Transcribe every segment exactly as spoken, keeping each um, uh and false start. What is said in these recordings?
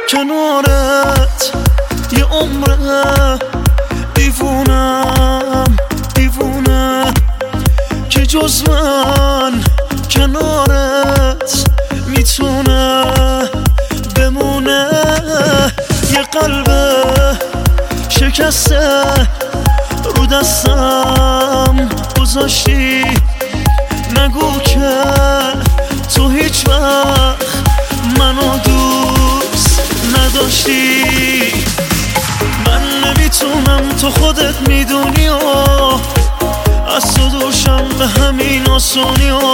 کنارت یه عمره، دیوونم دیوونه که جز من کنارت میتونه بمونه. یه قلب شکسته رو دستم گذاشتی، نگو که تو هیچ وقت منو دوست نداشتی. من نمیتونم، تو خودت میدونی و از تو دوشم به همین آسونی و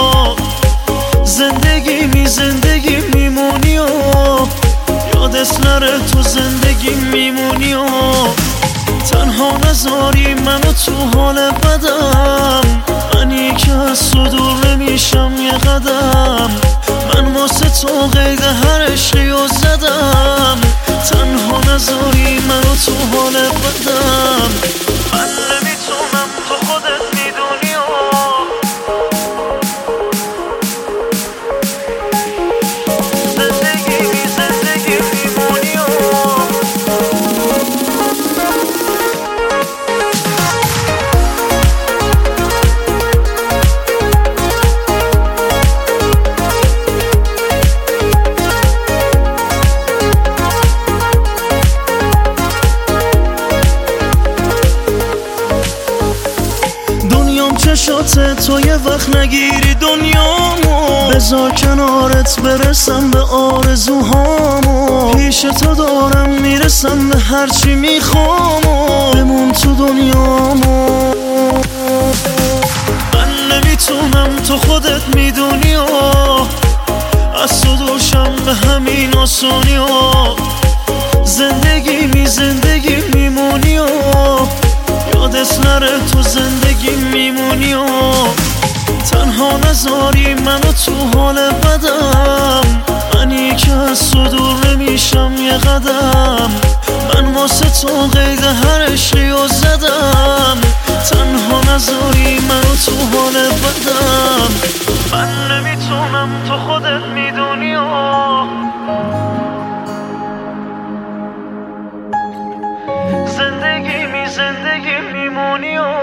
زندگی می زندگی میمونی و یادت نره تو زندگی میمونی و تنها نذاری منو تو حال بدم. منی که از تو دور نمیشم یه قدم، من واسه تو قید هر عشقی رو زدم. تنها نذاری منو تو حال بدم. من نمیتونم، تو خودت میدونی و زندگی بی زندگی میمونی و چشات تو یه وقت نگیری دنیامو، بذار کنارت برسم به آرزوهامو. پیش تو دارم میرسم به هرچی میخوامو، بمون تو دنیامو. من نمیتونم، تو خودت میدونی و از تو دوشم به همین آسونی و زندگی می زندگی میمونی و یادت نره تو زندگی میمونی و تنها نذاری منو تو حال بدم. منی که از تو دور نمیشم یه قدم، من واسه تو قید هر عشقی رو زدم. تنها نذاری منو تو حال بدم. من نمیتونم، تو خودت میدونی و زندگی می زندگی میمونی و